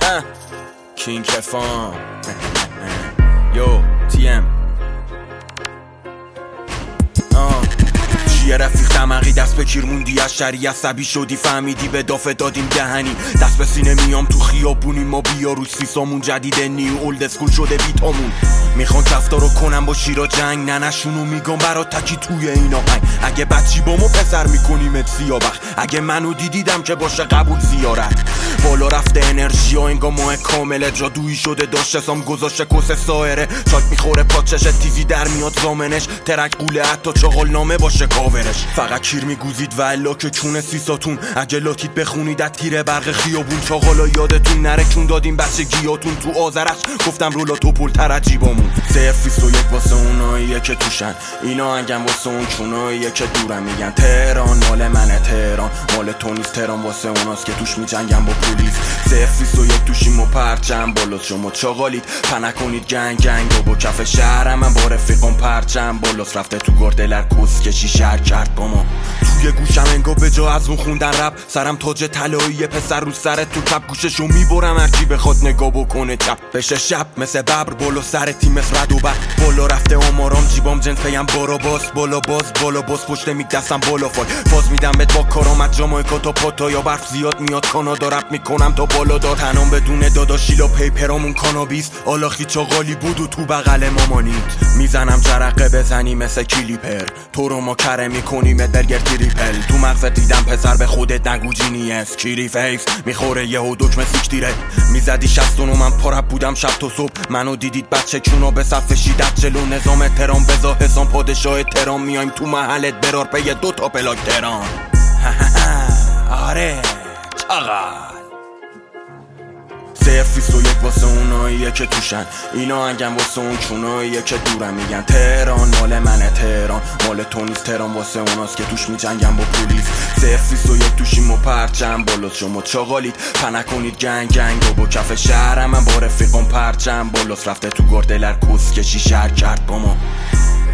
کینگ کفان یو تی ام چیه رفیق دمقی دست به کیر موندی از شری عصبی شدی فهمیدی به دافه دادیم دهنی دست به سینه میام تو خیابونی ما بیا روی سیسامون جدید نیو اولد اسکول شده بیتامون میخوان رفتارو کنم با شیرا جنگ ننشونو میگم برات تکی توی این آهنگ اگه بچی با ما پسر میکنیمت سیابخ اگه منو دیدم که باشه قبول زیارت بالا رفته انرژی ها انگا ماه کامله جادویی شده داشته سام گذاشته کس سایره چاک میخوره پاچش تیزی در میاد زامنش ترک قوله حتی چاقال نامه باشه کاورش فقط کیر میگوزید و الا که چونه سیساتون اگه لاتید بخونید از تیره برق خیابون چاقالا یادتون نره چون دادیم بچگیاتون تو آذرش گفتم رولا تو پول تر عجیبامون 021 واسه اوناییه که توشن اینا انگم واسه اون چوناییه که دورم میگن تهران مال منه تهران مال تو نیست تهران واسه اوناست که توش میجنگن با پلیس 021 توشیم و پرچم بالا شما چاقالید پنه کنید گنگ و با کف شهرم من با رفیقم پرچم بالاست رفته تو گردلر کس کشی شهر کرد با ما توی گوشم انگا به جا از اون خوندن رپ سرم تاج طلایی پسر رو سرت تو کپ گوششو میبرم هرکی بخواد نگاه بکنه چپ بشه شب مثل ببر بالا سر تیم مثل رد و بر بالا رفته آمارام جیبام جنسیم بارا باس پشت میدستم بالا فال باز میدم بهت با کارامت جامایکا تا پاتا یا برف زیاد میاد کانادا رپ میکنم تا بالا دار تنام بدون داداشیلا پیپرامون کانابیس آلاخی چاقالی بود و تو بغل مامانید میزنم جرقه بزنی مثل کلیپر تو رو ما کره میکنیم برگر تریپل تو مغزت دیدم پسر به خودت نگو جینیس کیری فیس میخوره یهو دکمه سیکتیره میزدی 69 من پرب بودم شب تا صبح منو دیدید بچه چونو به صف شیدت جلو نظام ترام بزا حسام پادشاه ترام میایم تو محلت برار پی 2 تا پلاک ترام آره چاقال 021 واسه اوناییه که توشن اینا انگم واسه اون چوناییه که دورم میگن تهران مال منه تهران مال تو نیست تهران واسه اوناست که توش میجنگن با پلیس 021 توشیم و پرچم بالا شما چاقالید پنه کنید گنگ و با کف شهرم من با رفیقم پرچم بالاست رفته تو گردلر کس کشی شهر کرد با ما